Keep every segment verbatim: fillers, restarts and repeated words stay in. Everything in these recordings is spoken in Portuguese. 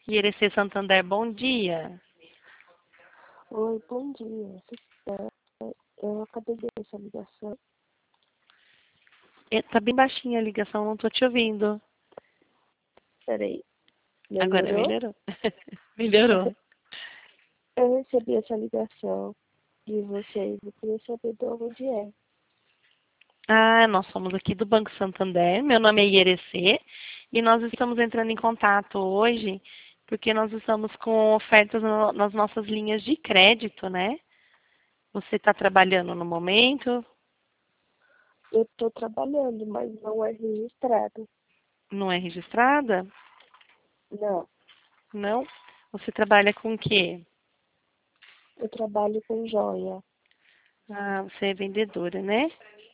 Irecê Santander, bom dia. Oi, bom dia. É, Eu acabei de essa ligação. É, tá bem baixinha a ligação, não tô te ouvindo. Peraí, Agora melhorou? melhorou? Melhorou. Eu recebi essa ligação de vocês. Eu queria saber de onde é. Ah, nós somos aqui do Banco Santander. Meu nome é Irecê e nós estamos entrando em contato hoje porque nós estamos com ofertas no- nas nossas linhas de crédito, né? Você está trabalhando no momento? Eu estou trabalhando, mas não é registrado. Não é registrada? Não, Não? Você trabalha com o quê? eu trabalho com joia. Ah, você é vendedora, né?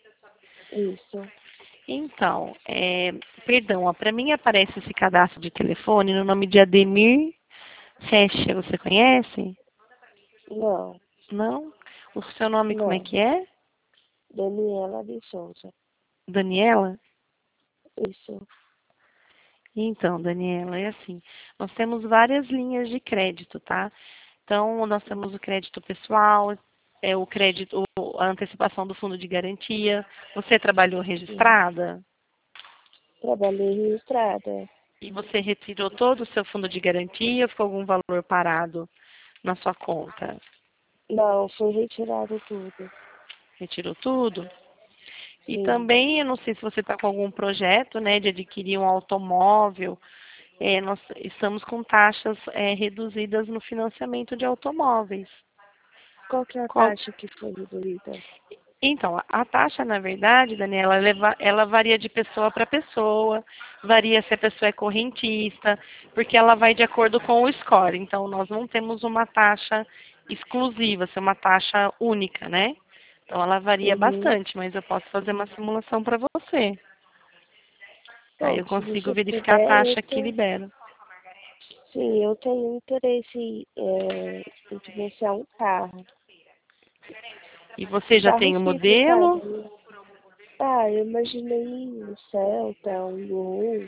Isso. Então, é, perdão, para mim aparece esse cadastro de telefone no nome de Ademir Fecha. Você conhece? Não, Não? O seu nome como é não. que é? Daniela de Souza. Daniela? Isso. Então, Daniela, é assim. Nós temos várias linhas de crédito, tá? Então, nós temos o crédito pessoal, é o crédito, a antecipação do fundo de garantia. Você trabalhou Sim. registrada? Trabalhei registrada. E você retirou todo o seu fundo de garantia ou ficou algum valor parado na sua conta? Não, foi retirado tudo. Retirou tudo? E Sim. também, eu não sei se você está com algum projeto, né, de adquirir um automóvel. É, nós estamos com taxas é, reduzidas no financiamento de automóveis. Qual que é a Qual- taxa que foi reduzida? Então, a a taxa, na verdade, Daniela, ela, va- ela varia de pessoa para pessoa, varia se a pessoa é correntista, porque ela vai de acordo com o score. Então, nós não temos uma taxa exclusiva, se é uma taxa única, né? Então, ela varia Uhum. bastante, mas eu posso fazer uma simulação para você. Aí Bom, eu se consigo você verificar a puder, eu taxa que tenho, libera. sim, eu tenho interesse é, em financiar um carro. E você já tem Carro o simples, sabe? modelo? Ah, eu imaginei um Celta, um Gol.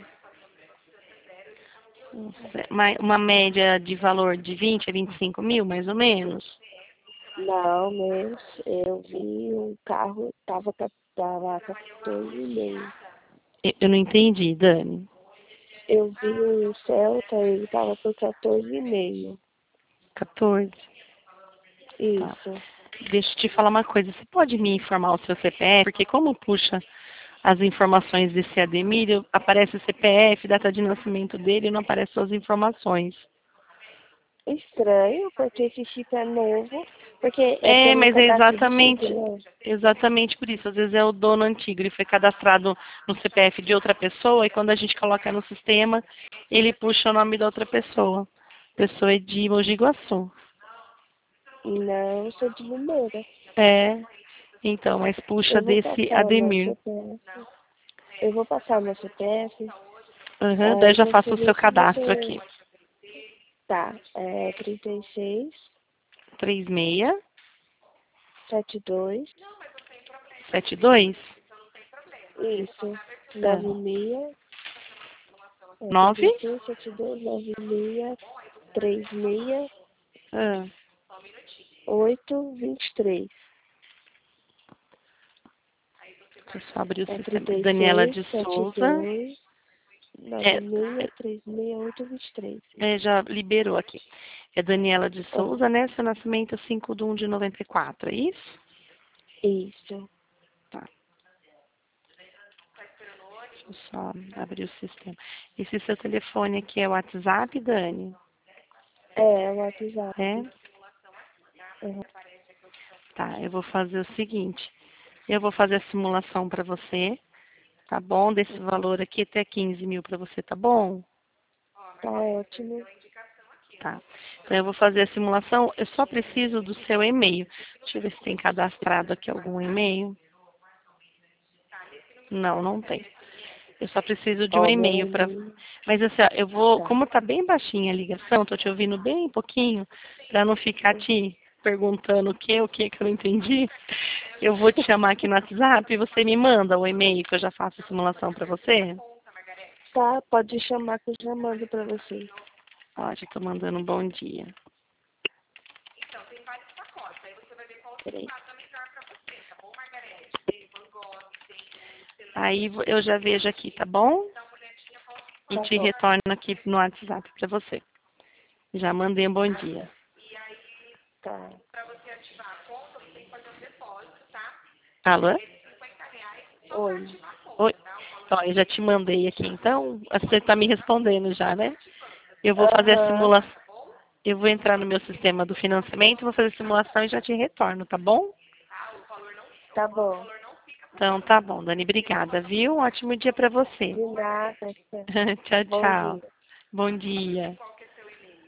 Uma uma média de valor de vinte a vinte e cinco mil, mais ou menos? Não, mas eu vi um carro, tava, cap- tava quatorze e meio. Eu eu não entendi, Dani. Eu vi um Celta, ele tava por quatorze e meio. quatorze. Tá. Isso. Deixa eu te falar uma coisa. Você pode me informar o seu C P F? Porque como puxa as informações desse Ademir, aparece o C P F, data de nascimento dele, e não aparecem suas informações. Estranho, porque esse chip é novo, porque é É, pelo mas é cadastro de chip, exatamente, né? exatamente por isso. Às vezes é o dono antigo, ele foi cadastrado no C P F de outra pessoa, e quando a gente coloca no sistema, ele puxa o nome da outra pessoa. A pessoa é de Mogi Guaçu. Não, eu sou de Limeira. É, então, mas puxa Eu vou desse passar o meu Ademir. C P F. Eu vou passar o meu C P F. Uhum, daí Aí já faço você o seu vê se cadastro você. aqui. Tá. É trinta e seis, Três seis setenta e dois. sete dois Isso. ah, Nove seis. É nove trinta e seis, setenta e dois, nove seis, três seis, ah, oito, vinte e três. deixa eu só abrir o É sistema. trinta e Daniela seis, de setenta e Souza. dois, É, nove seis, três seis, oito, vinte e três. é, já liberou aqui. É Daniela de Aham. Souza, né? Seu nascimento é cinco de um de noventa e quatro, é isso? Isso. Tá. Deixa eu só abrir o sistema. Esse seu telefone aqui é o WhatsApp, Dani? É, o WhatsApp. É? Aham. Tá, eu vou fazer o seguinte. Eu vou fazer a simulação para você, tá bom? Desse valor aqui até quinze mil para você, tá bom? Tá ótimo. Tá. Então eu vou fazer a simulação. Eu só preciso do seu e-mail. Deixa eu ver se tem cadastrado aqui algum e-mail. Não, não tem. Eu só preciso de um Ó, meu e-mail para. e-mail. Mas assim, ó, eu vou, Tá. como tá bem baixinha a ligação, tô te ouvindo bem pouquinho, para não ficar te perguntando o que, o que que eu não entendi. Eu vou te chamar aqui no WhatsApp e você me manda o e-mail que eu já faço a simulação para você. Tá, pode chamar que eu já mando pra você. Ó, já tô mandando um bom dia. Peraí. Aí eu já vejo aqui, tá bom? E Tá te bom. retorno aqui no WhatsApp para você. Já mandei um bom dia. Tá. Alô? Oi. Oi. Ó, eu já te mandei aqui, então você está me respondendo já, né? Eu vou fazer a Aham. simulação. Eu vou entrar no meu sistema do financiamento, vou fazer a simulação e já te retorno, tá bom? Tá bom. Então tá bom, Dani. Obrigada, viu? Um ótimo dia para você. De nada. Tchau, Bom tchau. dia. Bom dia.